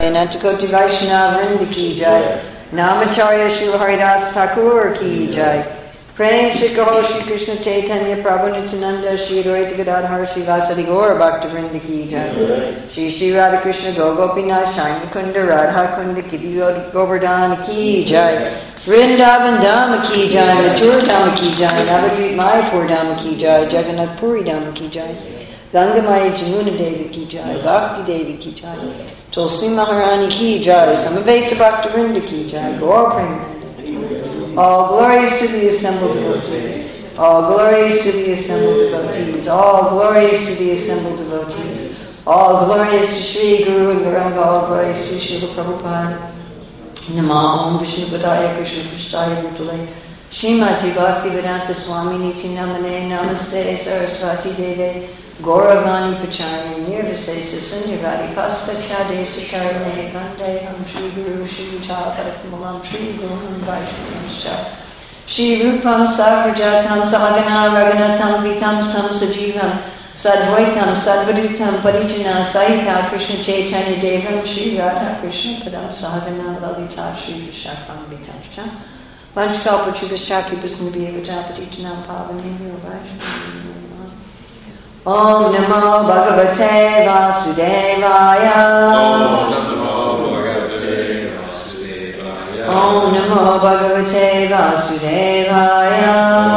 Anantakoti Vaishnava Vrinda ki jai. Namacharya Srila Haridas Thakur ki jai. Prem Shri Kaho Shri Krishna Chaitanya Prabhu Nityananda Shri Advaita Gadadhar Shri Vasadi Gaura Bhakta Vrinda ki jai. Shri Radha Krishna Gopinath Shani Kunda Radha Kunda Kidi Govardhan ki jai. Vrindavan Dhamma ki jai. Mathura Dhamma ki jai. Navadvip Mayapur Dhamma ki jai. Jagannath Puri Dhamma ki jai. Gangamaya Jamuna Devi ki jai. Bhakti Devi ki jai. Tulsi Maharani ki jai. Samaveta Bhakta Vrinda ki jai. Gaur Prem. All glories to the assembled devotees. All glories to the assembled devotees. All glories to the assembled devotees. All glories to Sri Guru and Gauranga. All glories to Srila Prabhupada. Nama Om Vishnu Padaya Krishna Prasthaya Bhutale. Srimati Bhaktivedanta Swami Niti Namane Namaste Saraswati Deve. Gauravani Pachari Nirvisesa Sunyavadi Pasta Chade Sitarane Vandeham Shri Guru Shri Utapatmalam Shri Guru Vaishnavamscha Shri Rupam Sakrajatam Sahagana Raganatam Vitam Tam Sajivam Sadvaitam Sadvaditam Parijana Saita Krishna Chaitanya Devam Shri Radha Krishna Padam Sahagana Lalita Shri Vishakam Vitamscha Vanchkalpa Chubhaschaki Bisnabhya Vajapati Tanam Pavani Vaishnavamscha Om Namo Bhagavate Vasudevaya. Om Namo Bhagavate Vasudevaya. Om Namo Bhagavate Vasudevaya.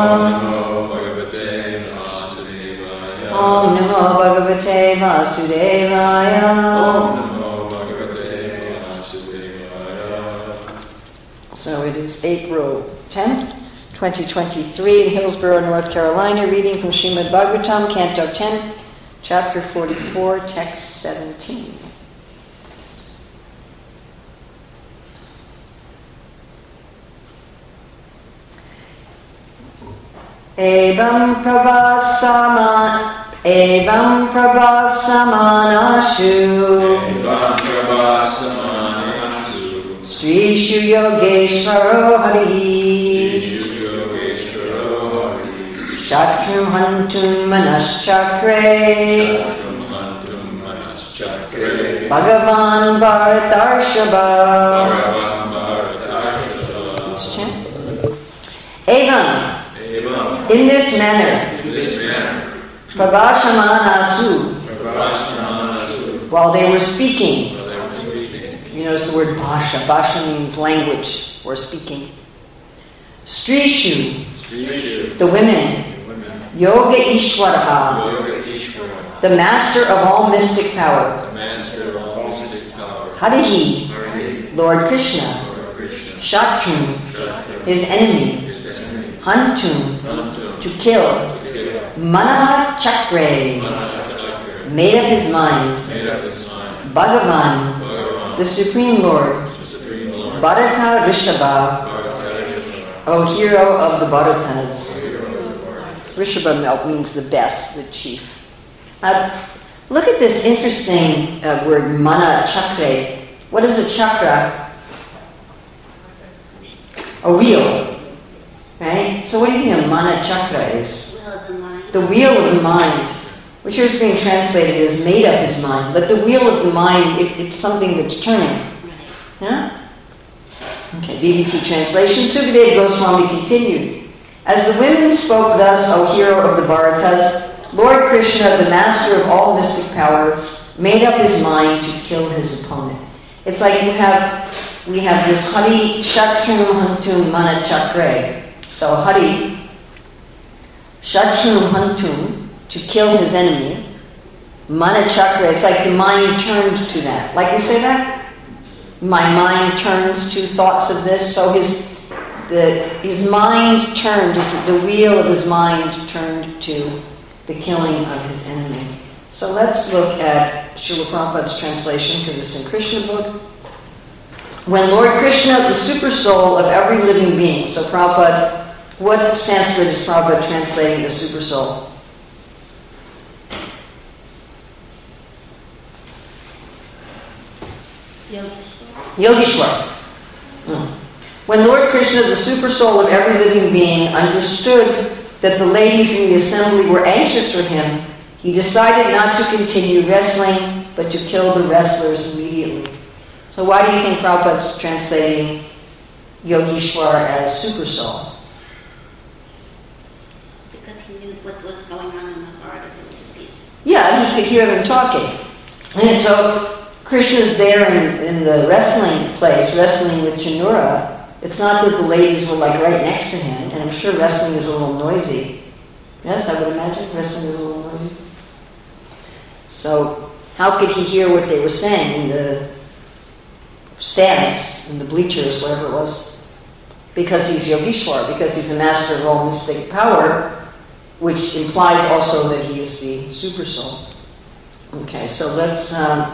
Om Namo Bhagavate Vasudevaya. Om Namo Bhagavate Vasudevaya. So it is April 10th. 2023 in Hillsborough, North Carolina, reading from Srimad Bhagavatam, Canto 10, Chapter 44, Text 17. Evam pravasamanashu Srishu Yogeshvaro Harihi Shatrum Hantum Manaschakre Bhagavan Bharatarshava. Let's chant. Evam, in this manner, Prabhashamanasu, while they were speaking. You notice the word Bhasha. Bhasha means language or speaking. Strishu, the women. Yoga Ishwaraha, the master of all mystic power. Harihi, Lord Krishna. Shatrum, his enemy. Hantum, to kill. Manaha Chakre, made up his mind. Bhagavan, the Supreme Lord. Bharata Rishabha, O hero of the Bharatas. Rishabha means the best, the chief. Look at this interesting word, mana chakre. What is a chakra? A wheel. Right? So what do you think a mana chakra is? The wheel of the mind, which is being translated as made up his mind. But the wheel of the mind, it's something that's turning. Yeah? Okay, BBT translation. Sukadeva Goswami continued. As the women spoke thus, O hero of the Bharatas, Lord Krishna, the master of all mystic power, made up his mind to kill his opponent. It's like we have this Hari Shatrum Hantum Mana Chakre. So Hari Shatrum Hantum, to kill his enemy. Mana Chakra, it's like the mind turned to that. Like you say that? My mind turns to thoughts of this. So his mind turned, the wheel of his mind turned to the killing of his enemy. So let's look at Srila Prabhupada's translation for this in Krishna book. When Lord Krishna, the super soul of every living being. So Prabhupada, what Sanskrit is Prabhupada translating the super soul? Yogeshwar. When Lord Krishna, the super soul of every living being, understood that the ladies in the assembly were anxious for him, he decided not to continue wrestling, but to kill the wrestlers immediately. So why do you think Prabhupada's translating Yogeshwar as super soul? Because he knew what was going on in the heart of the devotees. Yeah, he could hear them talking. And so Krishna's there in the wrestling place, wrestling with Chanura. It's not that the ladies were like right next to him, and I'm sure wrestling is a little noisy. Yes, I would imagine wrestling is a little noisy. So how could he hear what they were saying in the stands, in the bleachers, whatever it was? Because he's Yogeshwar, because he's the master of all mystic power, which implies also that he is the super soul. Okay, so let's...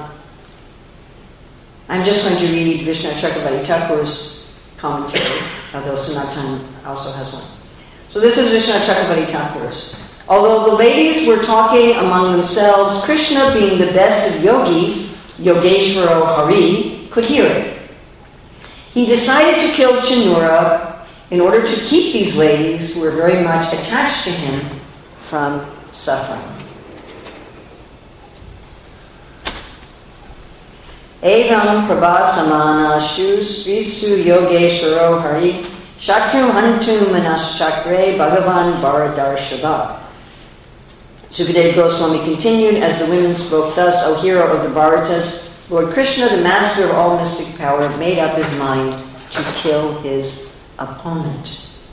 I'm just going to read Vishnu Chakravarti Thakur's commentary, although Sanatan also has one. So this is Vishnu Chakravarti Thakur's. Although the ladies were talking among themselves, Krishna, being the best of yogis, Yogeshwaro Hari, could hear it. He decided to kill Chanura in order to keep these ladies, who were very much attached to him, from suffering. Evam prabhasamana sristu Yogeshwaro Hari Shakru Hantum Manas Chakre Bhagavan Bharadarshava. Sukadeva Goswami continued, as the women spoke thus, O hero of the Bharatas, Lord Krishna, the master of all mystic power, made up his mind to kill his opponent.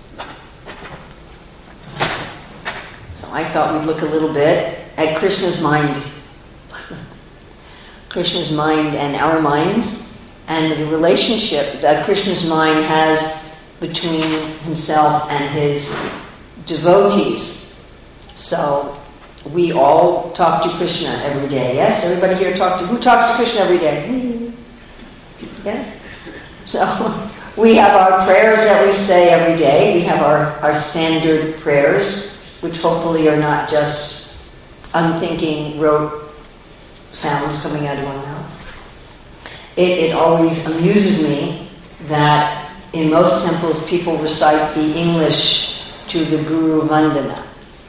So I thought we'd look a little bit at Krishna's mind. Krishna's mind and our minds, and the relationship that Krishna's mind has between himself and his devotees. So we all talk to Krishna every day. Yes? Everybody here who talks to Krishna every day? Yes? So we have our prayers that we say every day. We have our standard prayers, which hopefully are not just unthinking, rote sounds coming out of one mouth. It always amuses me that in most temples people recite the English to the Guru Vandana.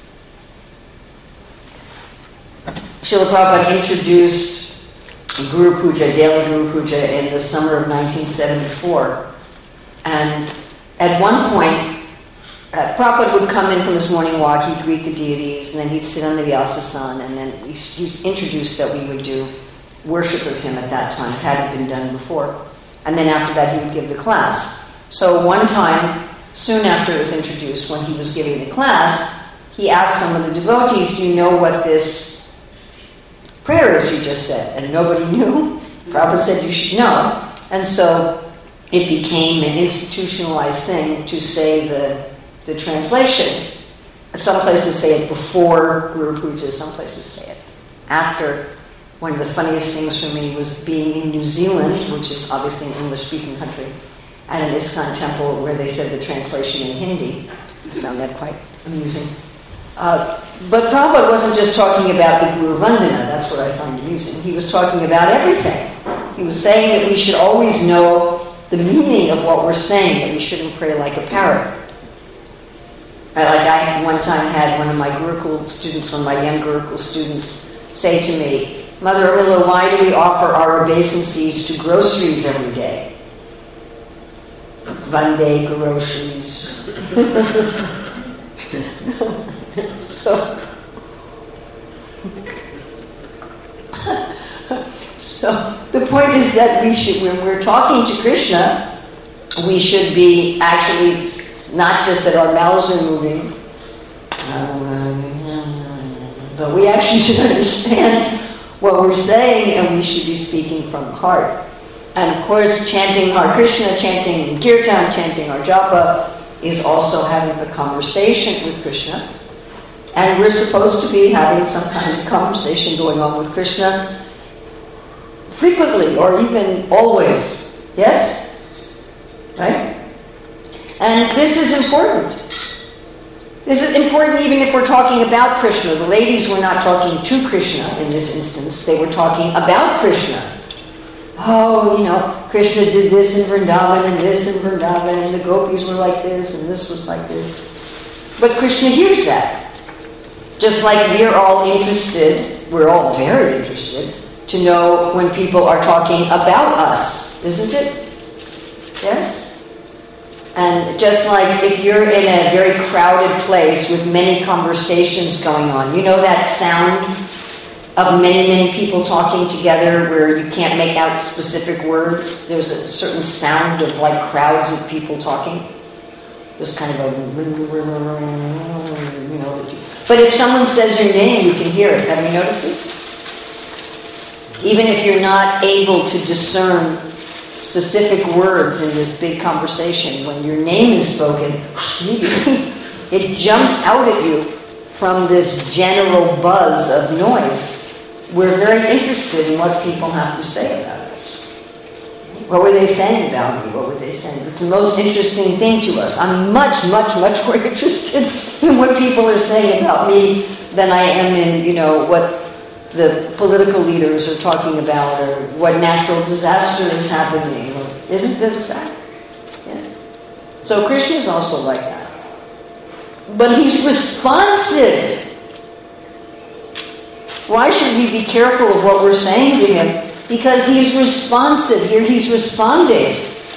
Srila Prabhupada introduced Guru Puja, daily Guru Puja, in the summer of 1974. And at one point, Prabhupada would come in from his morning walk, he'd greet the deities, and then he'd sit on the Vyasasana, and then he introduced that we would do worship of him at that time. It hadn't been done before. And then after that, he would give the class. So one time, soon after it was introduced, when he was giving the class, he asked some of the devotees, do you know what this prayer is you just said? And nobody knew. Prabhupada said you should know. And so it became an institutionalized thing to say the translation. Some places say it before Guru Puja, some places say it after. One of the funniest things for me was being in New Zealand, which is obviously an English-speaking country, at an ISKCON temple where they said the translation in Hindi. I found that quite amusing. But Prabhupada wasn't just talking about the Guru Vandana, that's what I find amusing. He was talking about everything. He was saying that we should always know the meaning of what we're saying, that we shouldn't pray like a parrot. I one time had one of my Gurukul students, one of my young Gurukul students, say to me, Mother Amila, why do we offer our obeisances to groceries every day? Vande groceries. So the point is that we should, when we're talking to Krishna, we should be actually not just that our mouths are moving, but we actually should understand what we're saying, and we should be speaking from the heart. And of course, chanting Hare Krishna, chanting Kirtan, chanting our japa is also having a conversation with Krishna. And we're supposed to be having some kind of conversation going on with Krishna frequently, or even always. Yes? Right? And this is important. This is important even if we're talking about Krishna. The ladies were not talking to Krishna in this instance. They were talking about Krishna. Oh, Krishna did this in Vrindavan and this in Vrindavan, and the gopis were like this and this was like this. But Krishna hears that. Just like we're all interested, we're all very interested, to know when people are talking about us. isn't it? Yes? And just like if you're in a very crowded place with many conversations going on, you know that sound of many, many people talking together where you can't make out specific words? There's a certain sound of like crowds of people talking. There's kind of a, you know. But if someone says your name, you can hear it. Have you noticed this? Even if you're not able to discern specific words in this big conversation, when your name is spoken, it jumps out at you from this general buzz of noise. We're very interested in what people have to say about us. What were they saying about me? What were they saying? It's the most interesting thing to us. I'm much, much, much more interested in what people are saying about me than I am in, you know, what the political leaders are talking about or what natural disaster is happening. Isn't that a fact? Yeah. So Krishna is also like that. But he's responsive. Why should we be careful of what we're saying to him? Because he's responsive. Here he's responding.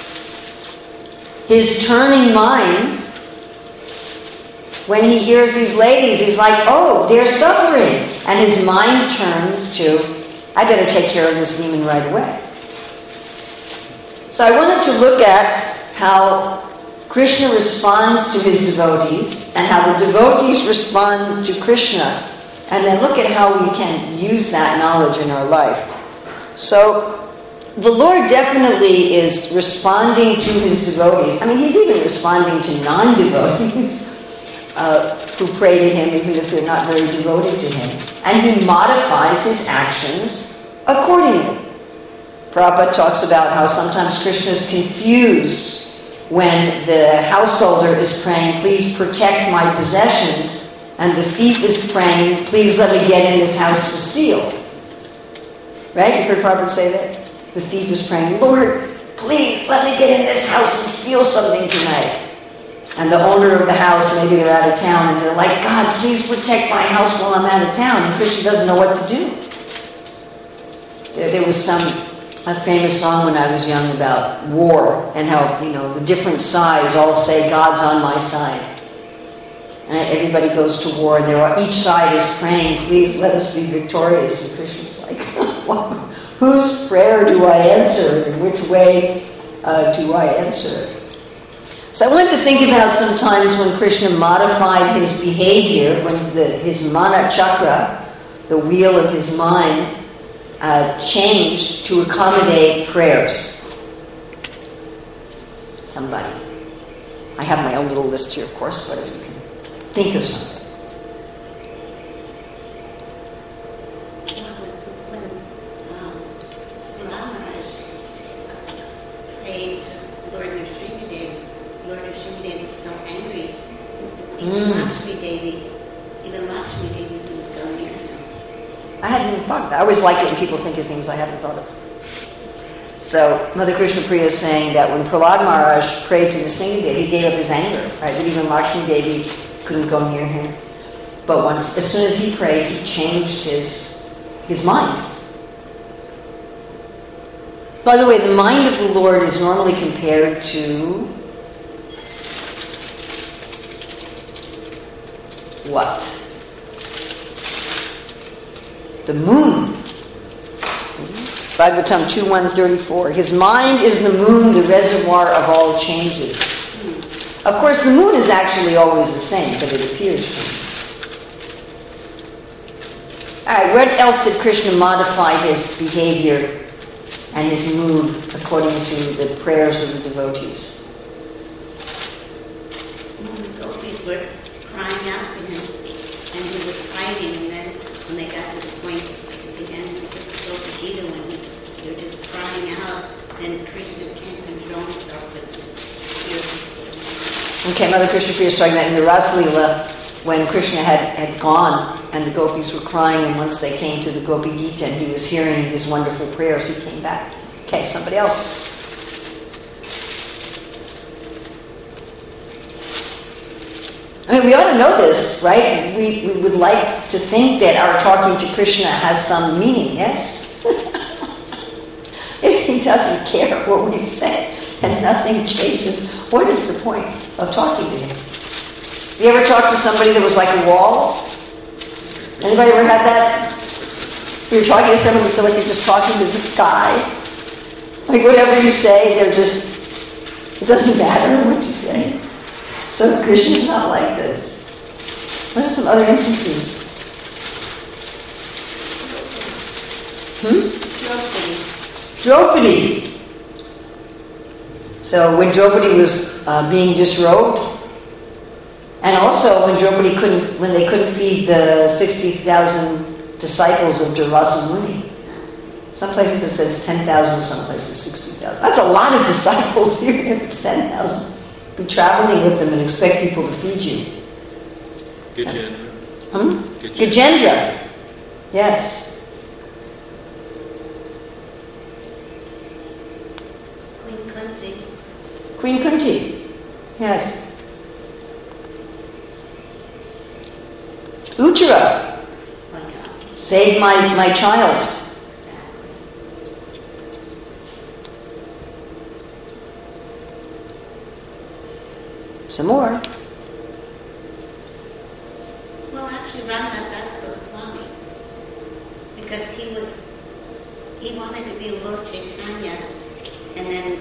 His turning mind, when he hears these ladies, he's like, oh, they're suffering. And his mind turns to, I better take care of this demon right away. So I wanted to look at how Krishna responds to his devotees and how the devotees respond to Krishna, and then look at how we can use that knowledge in our life. So the Lord definitely is responding to his devotees. I mean, he's even responding to non-devotees who pray to him, even if they're not very devoted to him. And he modifies his actions accordingly. Prabhupada talks about how sometimes Krishna is confused when the householder is praying, please protect my possessions, and the thief is praying, please let me get in this house to steal. Right? You've heard Prabhupada say that? The thief is praying, Lord, please let me get in this house and steal something tonight. And the owner of the house, maybe they're out of town, and they're like, God, please protect my house while I'm out of town. And Krishna doesn't know what to do. There was a famous song when I was young about war and how, you know, the different sides all say, God's on my side. And everybody goes to war, and each side is praying, please let us be victorious. And Krishna's like, well, whose prayer do I answer? And which way do I answer? So I wanted to think about some times when Krishna modified his behavior, when his mana chakra, the wheel of his mind, changed to accommodate prayers. Somebody. I have my own little list here, of course, but if you can think of something. When Maharaj prayed to Lord Nrsimhadev, Lord Nrsimhadev was so angry. Even Lakshmi Devi didn't go near him. I hadn't even thought of that. I always like it when people think of things I haven't thought of. So Mother Krishna Priya is saying that when Prahlad Maharaj prayed to Nrsimhadev, he gave up his anger, right? That even Lakshmi Devi couldn't go near him. But as soon as he prayed, he changed his mind. By the way, the mind of the Lord is normally compared to what? The moon. Bhagavatam 2.134. His mind is the moon, the reservoir of all changes. Of course, the moon is actually always the same, but it appears changed. All right, what else did Krishna modify his behavior and his mood according to the prayers of the devotees? The gopis were crying out to him, and he was fighting, and then when they got to the point at the end of the Gopi Gita, when they were just crying out, then Krishna can't control himself but to hear people. Okay, Mother Krishna Priya is talking about in the Ras Leela, when Krishna had gone and the gopis were crying, and once they came to the Gopi Gita and he was hearing these wonderful prayers, he came back. Okay, somebody else. I mean, we ought to know this, right? We would like to think that our talking to Krishna has some meaning, yes? If he doesn't care, what we say, and nothing changes. What is the point of talking to him? You ever talk to somebody that was like a wall? Anybody ever had that? You're talking to someone, you feel like you're just talking to the sky. Like whatever you say, they're just, it doesn't matter what you say. So Krishna's not like this. What are some other instances? Draupadi. So when Draupadi was being disrobed, and also when they couldn't feed the 60,000 disciples of Durvasa Muni. Some places it says 10,000, some places 60,000. That's a lot of disciples, even if it's 10,000. Be traveling with them and expect people to feed you. Gajendra. Gajendra. Yes. Queen Kunti. Yes. Uttara. Save my child. Some more. Well, actually, Ramanadas Goswami, because he wanted to be Lord Chaitanya, and then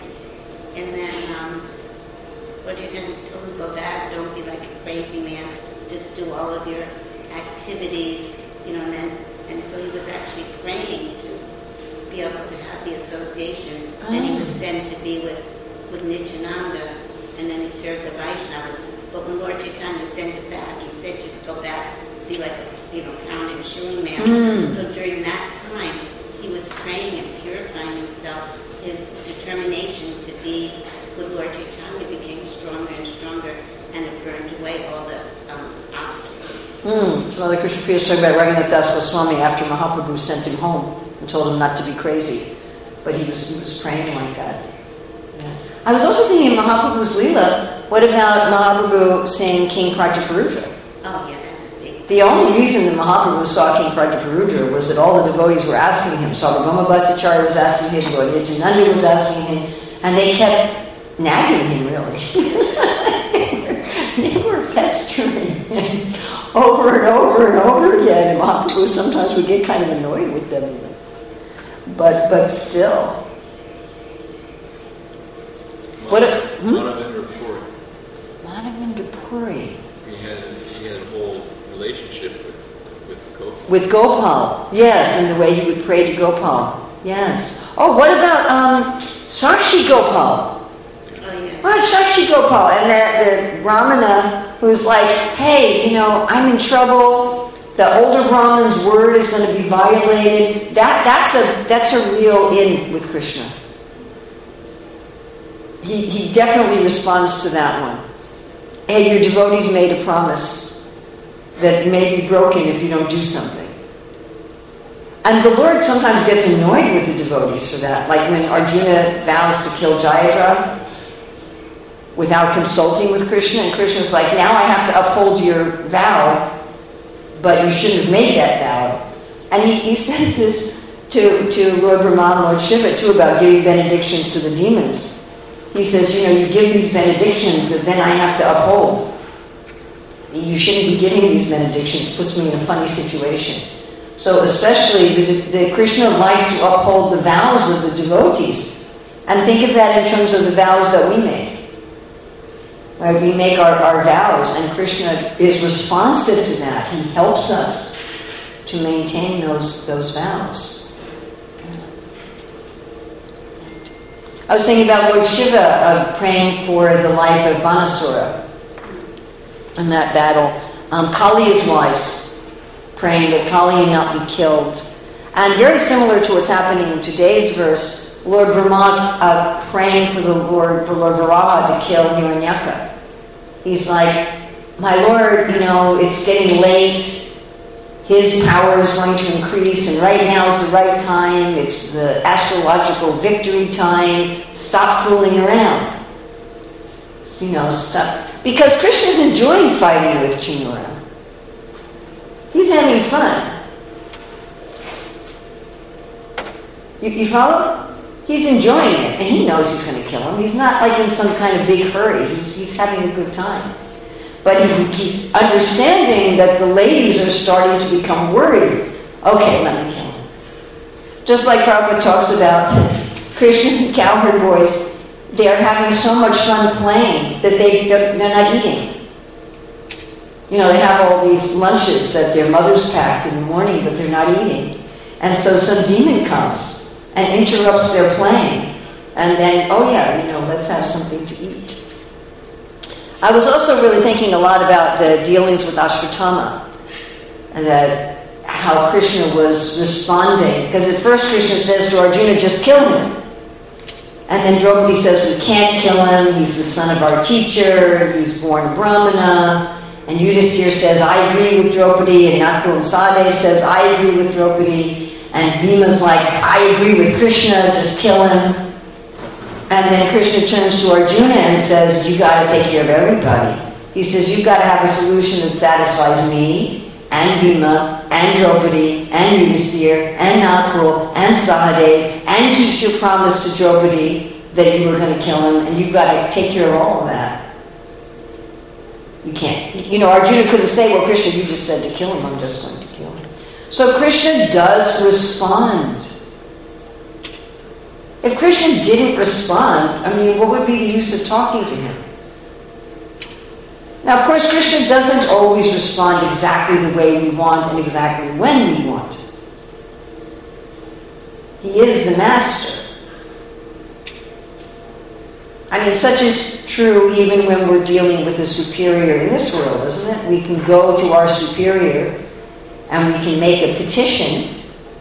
Lord Chaitanya told him, go back, don't be like a crazy man, just do all of your activities, and so he was actually praying to be able to have the association, and he was sent to be with Nityananda, and then he served the Vaishnavas. But when Lord Chaitanya sent it back, he said, just go back, be like a pounding a shoeing man. So during that time, he was praying and purifying himself. His determination to be with Lord Chaitanya became stronger and stronger, and it burned away all the obstacles. So the Krishna Priya is talking about Raghunath Das Goswami after Mahaprabhu sent him home and told him not to be crazy. But he was praying like that. Yes. I was also thinking of Mahaprabhu's Leela. What about Mahaprabhu saying King Prajaparudra? Oh, yeah, that's a big. The only reason that Mahaprabhu saw King Prajaparudra was that all the devotees were asking him. Sarvabhauma Bhattacharya was asking him, Nityananda was asking him, and they kept nagging him, really. They were pestering him over and over and over again. And Mahaprabhu sometimes would get kind of annoyed with them. But still. Madhavendra Puri. Madhavendra Puri. He had a whole relationship with Gopal. With Gopal, yes, and the way he would pray to Gopal. Yes. Oh, what about Sakshi Gopal? Well, Sakshi Gopal, and the Brahmana who's like, hey, I'm in trouble. The older Brahman's word is going to be violated. That's a real in with Krishna. He definitely responds to that one. Hey, your devotees made a promise that may be broken if you don't do something. And the Lord sometimes gets annoyed with the devotees for that. Like when Arjuna vows to kill Jayadratha without consulting with Krishna, and Krishna's like, now I have to uphold your vow, but you shouldn't have made that vow. And he says this to Lord Brahma and Lord Shiva too, about giving benedictions to the demons. He says, you give these benedictions that then I have to uphold. You shouldn't be giving these benedictions. It puts me in a funny situation. So especially the Krishna likes to uphold the vows of the devotees. And think of that in terms of the vows that we make. Right? We make our vows, and Krishna is responsive to that. He helps us to maintain those vows. I was thinking about Lord Shiva praying for the life of Banasura in that battle. Kali's wives praying that Kali not be killed. And very similar to what's happening in today's verse, Lord Brahma praying for Lord Varaha to kill Hiranyaka. He's like, my Lord, it's getting late. His power is going to increase, and right now is the right time. It's the astrological victory time. Stop fooling around. Stop. Because Krishna's enjoying fighting with Chinura. He's having fun. You follow? He's enjoying it, and he knows he's going to kill him. He's not like in some kind of big hurry. He's having a good time. But he's understanding that the ladies are starting to become worried. Okay, let me kill him. Just like Prabhupada talks about Christian cowherd boys, they're having so much fun playing that they're not eating. You know, they have all these lunches that their mothers packed in the morning, but they're not eating. And so some demon comes and interrupts their playing. And then, oh yeah, you know, let's have something to eat. I was also really thinking a lot about the dealings with Ashwatthama, and that how Krishna was responding. Because at first Krishna says to Arjuna, just kill him. And then Draupadi says, we can't kill him, he's the son of our teacher, he's born Brahmana. And Yudhisthira says, I agree with Draupadi, and Nakul and Sahadev says, I agree with Draupadi. And Bhima's like, I agree with Krishna, just kill him. And then Krishna turns to Arjuna and says, you got to take care of everybody. He says, you've got to have a solution that satisfies me, and Bhima, and Draupadi, and Yudhisthira, and Nakul, and Sahadev, and keeps your promise to Draupadi that you were going to kill him, and you've got to take care of all of that. You can't. You know, Arjuna couldn't say, well, Krishna, you just said to kill him, I'm just going to kill him. So Krishna does respond. If Krishna didn't respond, I mean, what would be the use of talking to him? Now, of course, Krishna doesn't always respond exactly the way we want and exactly when we want. He is the master. I mean, such is true even when we're dealing with a superior in this world, isn't it? We can go to our superior and we can make a petition.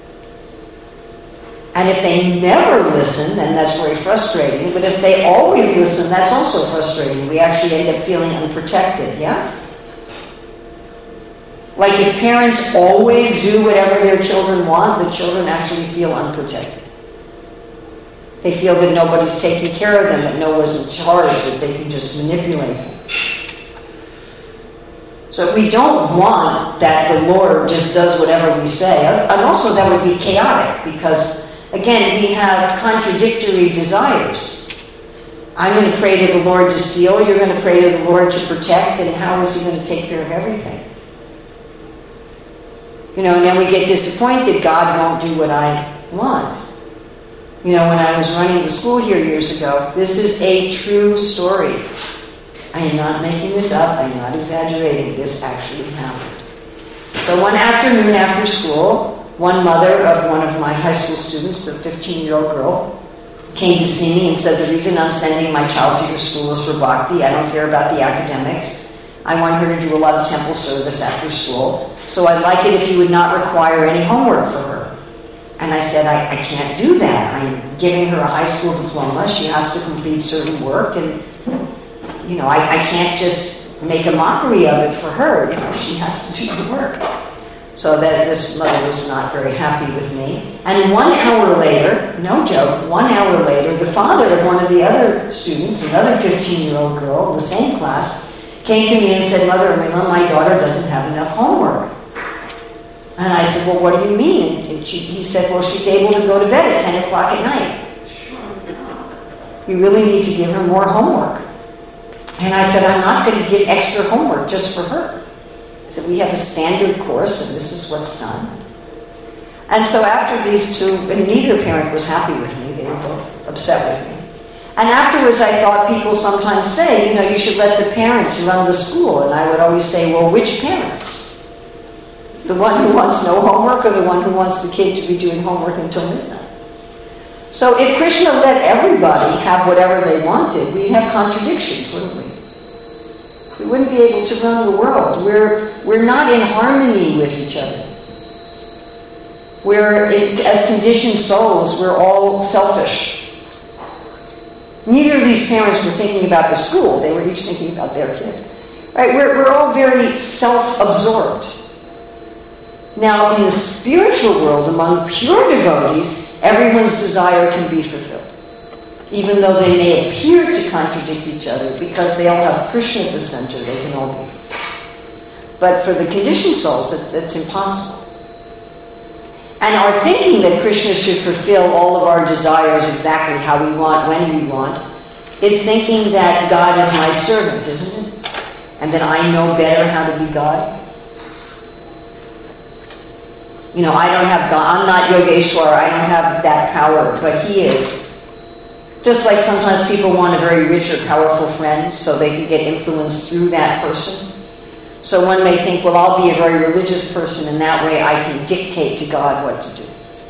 And if they never listen, then that's very frustrating. But if they always listen, that's also frustrating. We actually end up feeling unprotected, yeah? Like if parents always do whatever their children want, the children actually feel unprotected. They feel that nobody's taking care of them, that no one's in charge, that they can just manipulate them. So we don't want that the Lord just does whatever we say. And also that would be chaotic because, again, we have contradictory desires. I'm going to pray to the Lord to steal, you're going to pray to the Lord to protect, and how is he going to take care of everything? You know, and then we get disappointed, God won't do what I want. You know, when I was running the school here years ago, this is a true story. I am not making this up, I'm not exaggerating, this actually happened. So one afternoon after school, one mother of one of my high school students, the 15-year-old girl, came to see me and said, the reason I'm sending my child to your school is for bhakti. I don't care about the academics. I want her to do a lot of temple service after school. So I'd like it if you would not require any homework for her. And I said, I can't do that. I'm giving her a high school diploma. She has to complete certain work. And, you know, I can't just make a mockery of it for her. You know, she has to do the work. So that this mother was not very happy with me. And 1 hour later, no joke, 1 hour later, the father of one of the other students, another 15-year-old girl in the same class, came to me and said, Mother Amila, my daughter doesn't have enough homework. And I said, well, what do you mean? And he said, well, she's able to go to bed at 10 o'clock at night. You really need to give her more homework. And I said, I'm not going to give extra homework just for her. I said, we have a standard course, and this is what's done. And so after these two, and neither parent was happy with me. They were both upset with me. And afterwards, I thought people sometimes say, you know, you should let the parents run the school. And I would always say, well, which parents? The one who wants no homework or the one who wants the kid to be doing homework until midnight? So if Krishna let everybody have whatever they wanted, we'd have contradictions, wouldn't we? We wouldn't be able to run the world. We're not in harmony with each other. As conditioned souls, we're all selfish. Neither of these parents were thinking about the school. They were each thinking about their kid. Right? We're all very self-absorbed. Now, in the spiritual world, among pure devotees, everyone's desire can be fulfilled. Even though they may appear to contradict each other, because they all have Krishna at the center, they can all be fulfilled. But for the conditioned souls, it's impossible. And our thinking that Krishna should fulfill all of our desires exactly how we want, when we want, is thinking that God is my servant, isn't it? And that I know better how to be God. You know, I don't have God. I'm not Yogeshwara. I don't have that power, but He is. Just like sometimes people want a very rich or powerful friend so they can get influence through that person. So one may think, well, I'll be a very religious person and that way I can dictate to God what to do.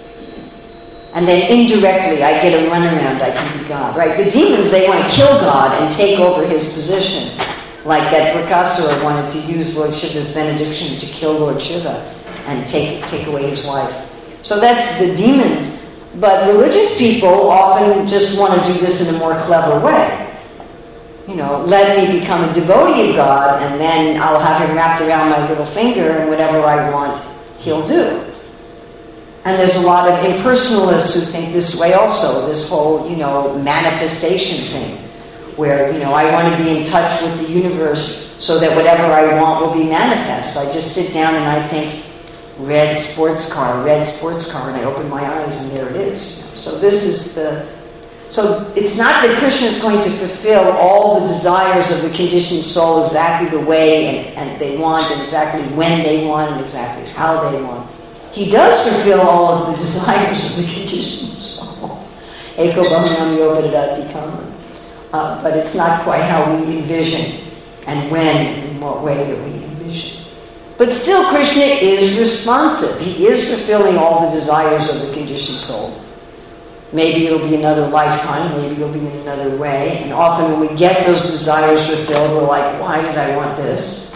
And then indirectly I get a runaround, I can be God, right? The demons, they want to kill God and take over His position. Like that Vrikasura wanted to use Lord Shiva's benediction to kill Lord Shiva and take away his wife. So that's the demons. But religious people often just want to do this in a more clever way. You know, let me become a devotee of God and then I'll have Him wrapped around my little finger and whatever I want, He'll do. And there's a lot of impersonalists who think this way also, this whole, manifestation thing, where, I want to be in touch with the universe so that whatever I want will be manifest. I just sit down and I think, red sports car, and I open my eyes and there it is. So this is so it's not that Krishna is going to fulfill all the desires of the conditioned soul exactly the way and they want, and exactly when they want, and exactly how they want. He does fulfill all of the desires of the conditioned souls. Eko Bhavanam Yogadadati Kama. But it's not quite how we envision, and when, and in what way that we envision. But still, Krishna is responsive. He is fulfilling all the desires of the conditioned soul. Maybe it'll be another lifetime, maybe it'll be in another way. And often when we get those desires fulfilled, we're like, why did I want this?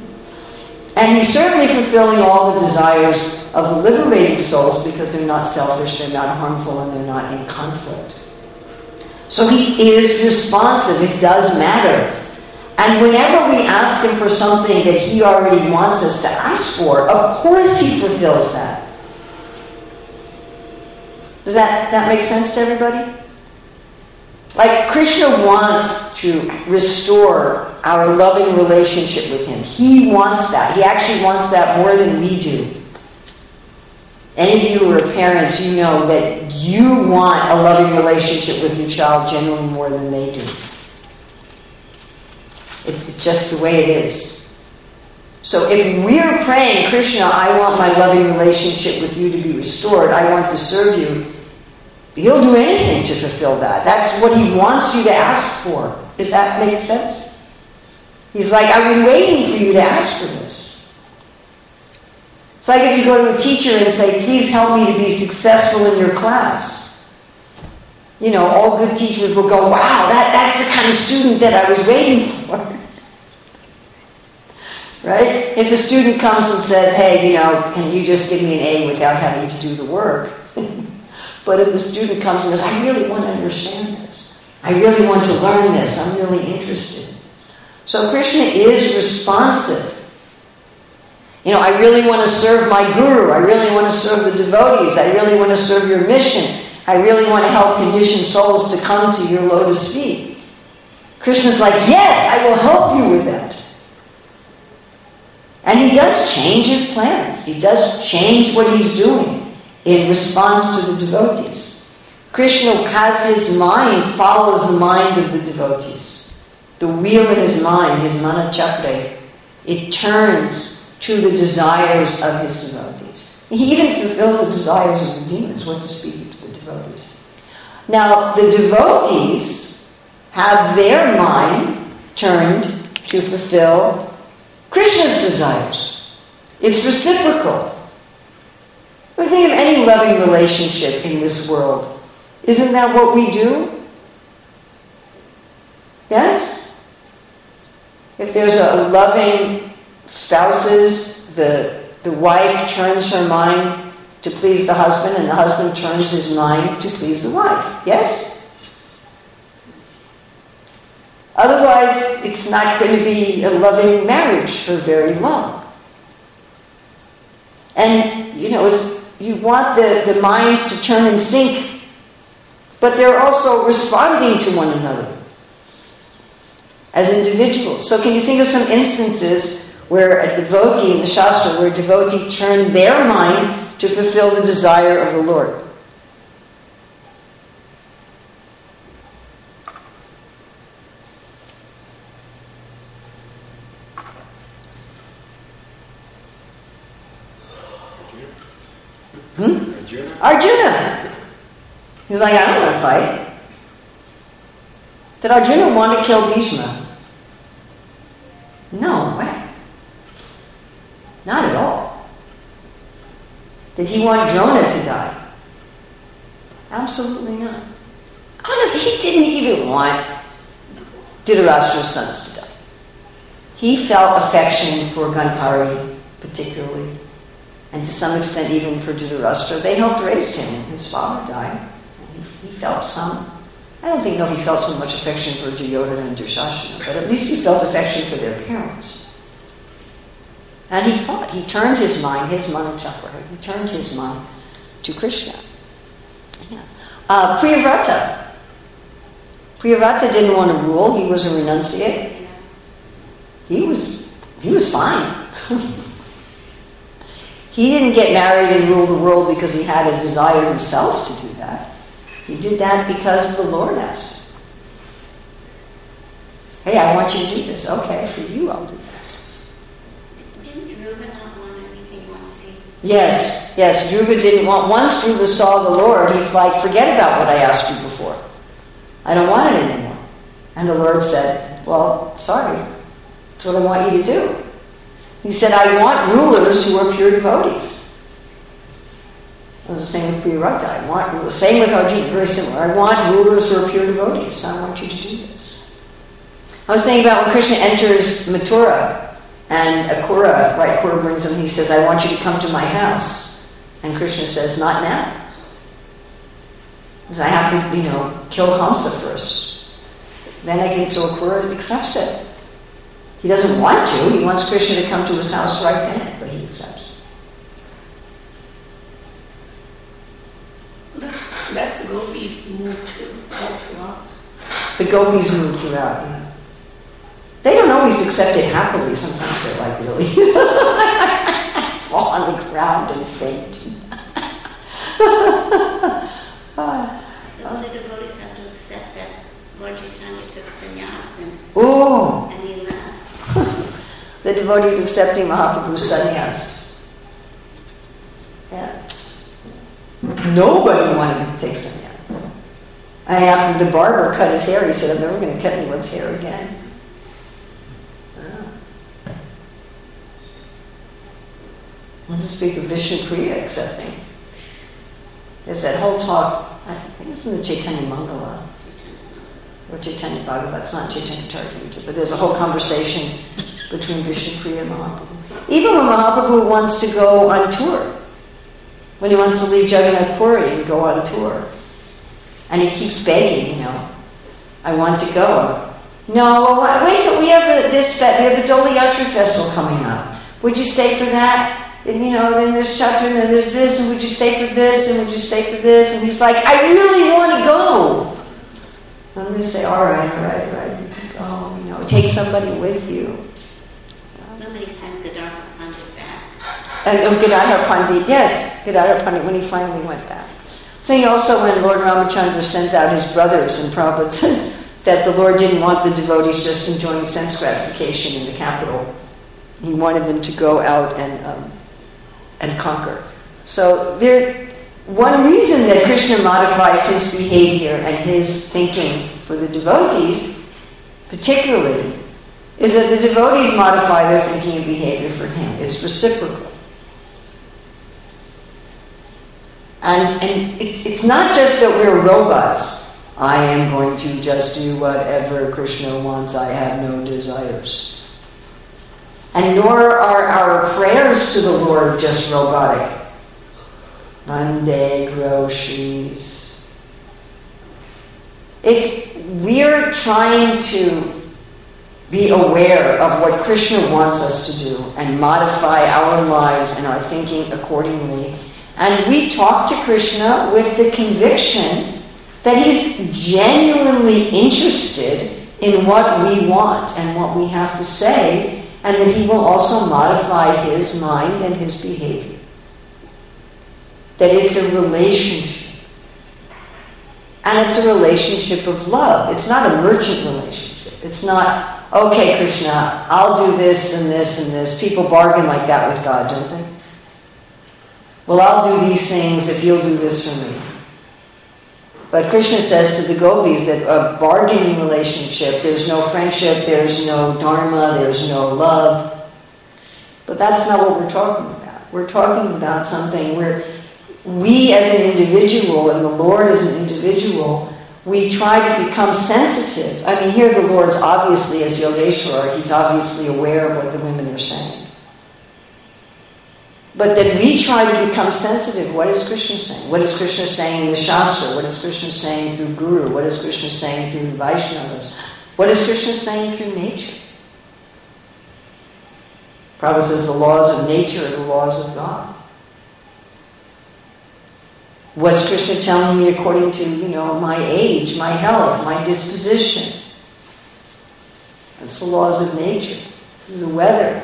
And He's certainly fulfilling all the desires of the liberated souls because they're not selfish, they're not harmful, and they're not in conflict. So He is responsive. It does matter. And whenever we ask Him for something that He already wants us to ask for, of course He fulfills that. Does that make sense to everybody? Like, Krishna wants to restore our loving relationship with Him. He wants that. He actually wants that more than we do. Any of you who are parents, you know that you want a loving relationship with your child generally more than they do. It's just the way it is. So if we're praying, Krishna, I want my loving relationship with you to be restored, I want to serve you, He'll do anything to fulfill that. That's what He wants you to ask for. Does that make sense? He's like, I've been waiting for you to ask for this. It's like if you go to a teacher and say, please help me to be successful in your class. All good teachers will go, wow, that's the kind of student that I was waiting for. Right? If a student comes and says, hey, can you just give me an A without having to do the work? But if the student comes and says, I really want to understand this. I really want to learn this. I'm really interested. So Krishna is responsive. I really want to serve my guru. I really want to serve the devotees. I really want to serve your mission. I really want to help conditioned souls to come to your lotus feet. Krishna's like, yes, I will help you with that. And He does change His plans. He does change what He's doing in response to the devotees. Krishna has His mind, follows the mind of the devotees. The wheel in His mind, His mana chakra, it turns to the desires of His devotees. He even fulfills the desires of the demons, what to speak to the devotees. Now, the devotees have their mind turned to fulfill Krishna's desires. It's reciprocal. When we think of any loving relationship in this world, isn't that what we do? Yes? If there's a loving spouses, the wife turns her mind to please the husband, and the husband turns his mind to please the wife. Yes? Otherwise, it's not going to be a loving marriage for very long. And, you want the minds to turn in sync, but they're also responding to one another as individuals. So can you think of some instances where a devotee in the Shastra, where a devotee turned their mind to fulfill the desire of the Lord. Arjuna. He's like, I don't want to fight. Did Arjuna want to kill Bhishma? No way. Not at all. Did he want Drona to die? Absolutely not. Honestly, he didn't even want Dhritarashtra's sons to die. He felt affection for Gandhari particularly, and to some extent even for Dhritarashtra. They helped raise him. His father died. And he felt some, I don't think if he felt so much affection for Duryodhana and Dushasana, but at least he felt affection for their parents. And he fought. He turned his mind, his Manachakra, he turned his mind to Krishna. Yeah. Priyavrata. Priyavrata didn't want to rule. He was a renunciate. He was fine. He didn't get married and rule the world because he had a desire himself to do that. He did that because the Lord asked him. Hey, I want you to do this. Okay, for you I'll do that. Didn't Dhruva not want anything once? Yes. Dhruva didn't want. Once Dhruva saw the Lord, he's like, forget about what I asked you before. I don't want it anymore. And the Lord said, well, sorry. That's what I want you to do. He said, I want rulers who are pure devotees. It was the same with Priyavrata. Same with Arjuna, very similar. I want rulers who are pure devotees. So I want you to do this. I was saying about when Krishna enters Mathura and Akrura brings him, he says, I want you to come to my house. And Krishna says, not now. Because I have to, kill Kamsa first. Then I can, so Akrura accepts it. He doesn't want to. He wants Krishna to come to his house right then, but he accepts. That's the gopis move throughout. The gopis move throughout, yeah. They don't always accept it happily. Sometimes they're like really fall on the ground and faint. The devotees have to accept that Lord Chaitanya took sannyas and he left. The devotees accepting Mahaprabhu's sannyas. Yeah. Nobody wanted to take sannyas. After the barber cut his hair, he said, I'm never going to cut anyone's hair again. Let's speak of Vishnu Priya accepting. There's that whole talk, I think it's in the Chaitanya Mangala, or Chaitanya Bhagavat, it's not Chaitanya Charitamrita, but there's a whole conversation between Vishnu Priya and Mahaprabhu. Even when Mahaprabhu wants to go on tour, when he wants to leave Jagannath Puri and go on tour, and he keeps begging, I want to go. No, wait till we have we have the Doli Yatra festival coming up. Would you stay for that? And then there's Chatra, and then there's this, and would you stay for this, and would you stay for this? And he's like, I really want to go. I'm going to say, all right, you can go. Take somebody with you. Nobody sent Gadadhar Pandit back. And Gadadhar Pandit, yes, Gadadhar Pandit, when he finally went back. Saying also when Lord Ramachandra sends out his brothers, and Prabhupada says that the Lord didn't want the devotees just enjoying sense gratification in the capital. He wanted them to go out and conquer. So one reason that Krishna modifies his behavior and his thinking for the devotees, particularly, is that the devotees modify their thinking and behavior for him. It's reciprocal. And it's not just that we're robots. I am going to just do whatever Krishna wants. I have no desires. And nor are our prayers to the Lord just robotic. Vande groceries. We're trying to be aware of what Krishna wants us to do and modify our lives and our thinking accordingly. And we talk to Krishna with the conviction that he's genuinely interested in what we want and what we have to say, and that he will also modify his mind and his behavior. that it's a relationship. And it's a relationship of love. It's not a merchant relationship. It's not, okay, Krishna, I'll do this and this and this. People bargain like that with God, don't they? Well, I'll do these things if you'll do this for me. But Krishna says to the gopis that a bargaining relationship, there's no friendship, there's no dharma, there's no love. But that's not what we're talking about. We're talking about something where we as an individual and the Lord as an individual, we try to become sensitive. I mean, here the Lord's obviously, as Yogeshwar, he's obviously aware of what the women are saying. But then we try to become sensitive. What is Krishna saying? What is Krishna saying in the Shastra? What is Krishna saying through Guru? What is Krishna saying through the Vaishnavas? What is Krishna saying through nature? Prabhupada says the laws of nature are the laws of God. What's Krishna telling me according to, my age, my health, my disposition? That's the laws of nature, through the weather.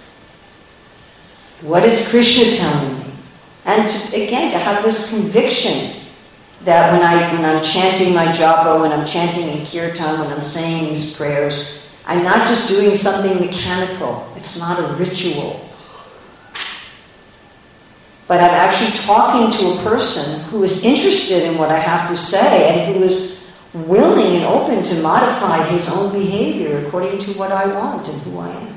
What is Krishna telling me? And to have this conviction that when I'm chanting my japa, when I'm chanting in kirtan, when I'm saying these prayers, I'm not just doing something mechanical. It's not a ritual. But I'm actually talking to a person who is interested in what I have to say and who is willing and open to modify his own behavior according to what I want and who I am.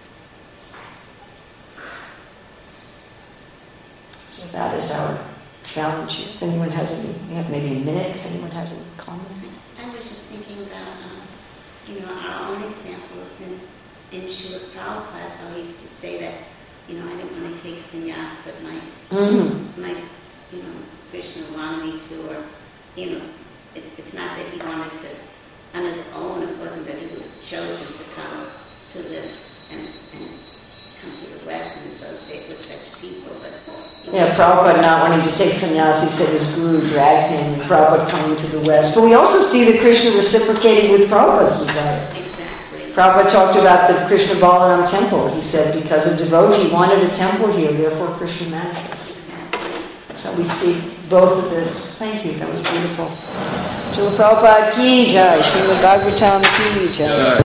So that is our challenge here. If anyone has any, we have maybe a minute, if anyone has any comments. I was just thinking about, our own examples in Srila Prabhupada, how he used to say that, I didn't want to take sannyas, but my Krishna wanted me to, or, it's not that he wanted to, on his own, it wasn't that he would have chosen to come to live and come to the West and associate with such people, but... Yeah, Prabhupada not wanting to take sannyas, he said his guru dragged him, and Prabhupada coming to the West. But we also see that Krishna reciprocated with Prabhupada's desire. Exactly. Prabhupada talked about the Krishna Balaram temple. He said because a devotee wanted a temple here, therefore Krishna manifested. Exactly. So we see both of this. Thank you, that was beautiful. Srila Prabhupada ki jai, Srimad Bhagavatam ki jai.